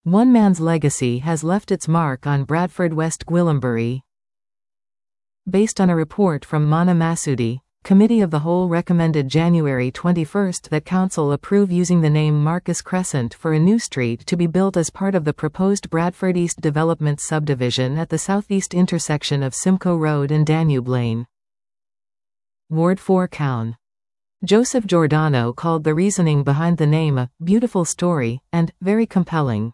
One man's legacy has left its mark on Bradford West Gwillimbury. Based on a report from Mana Masudi, Committee of the Whole recommended January 21 that Council approve using the name Marcus Crescent for a new street to be built as part of the proposed Bradford East Development subdivision at the southeast intersection of Simcoe Road and Danube Lane. Ward 4 Cown. Joseph Giordano called the reasoning behind the name a beautiful story and very compelling.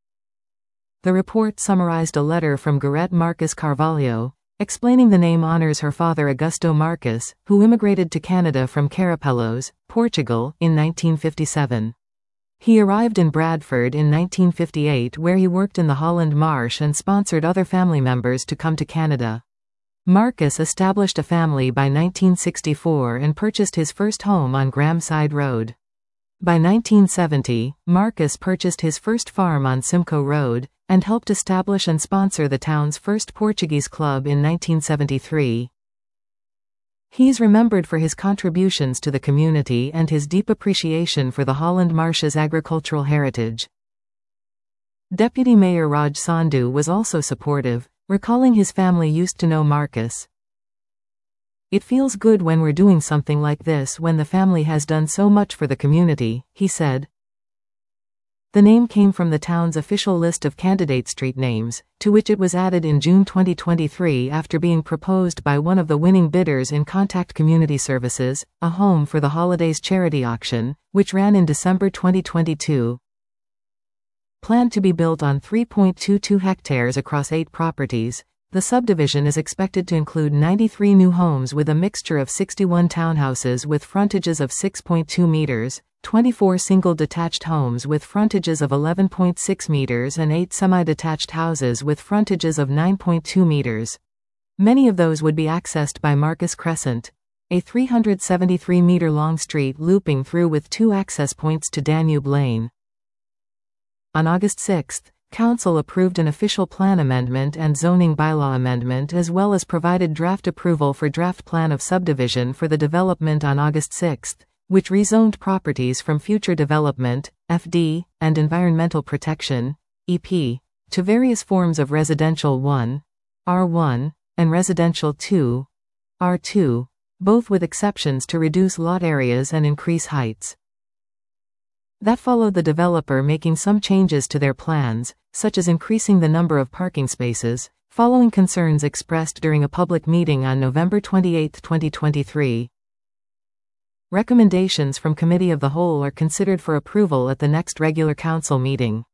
The report summarized a letter from Gorette Marcus Carvalho, explaining the name honors her father Augusto Marcus, who immigrated to Canada from Carapelos, Portugal, in 1957. He arrived in Bradford in 1958 where he worked in the Holland Marsh and sponsored other family members to come to Canada. Marcus established a family by 1964 and purchased his first home on Gramside Road. By 1970, Marcus purchased his first farm on Simcoe Road, and helped establish and sponsor the town's first Portuguese club in 1973. He's remembered for his contributions to the community and his deep appreciation for the Holland Marsh's agricultural heritage. Deputy Mayor Raj Sandhu was also supportive, recalling his family used to know Marcus. "It feels good when we're doing something like this when the family has done so much for the community," he said. The name came from the town's official list of candidate street names, to which it was added in June 2023 after being proposed by one of the winning bidders in Contact Community Services, a Home for the Holidays charity auction, which ran in December 2022. Planned to be built on 3.22 hectares across 8 properties, the subdivision is expected to include 93 new homes with a mixture of 61 townhouses with frontages of 6.2 meters, 24 single-detached homes with frontages of 11.6 meters and 8 semi-detached houses with frontages of 9.2 meters. Many of those would be accessed by Marcus Crescent, a 373-meter-long street looping through with 2 access points to Danube Lane. On August 6, Council approved an official plan amendment and zoning bylaw amendment as well as provided draft approval for draft plan of subdivision for the development on August 6, which rezoned properties from future development, FD, and environmental protection, EP, to various forms of residential 1, R1, and residential 2, R2, both with exceptions to reduce lot areas and increase heights. That followed the developer making some changes to their plans, such as increasing the number of parking spaces, following concerns expressed during a public meeting on November 28, 2023. Recommendations from Committee of the Whole are considered for approval at the next regular council meeting.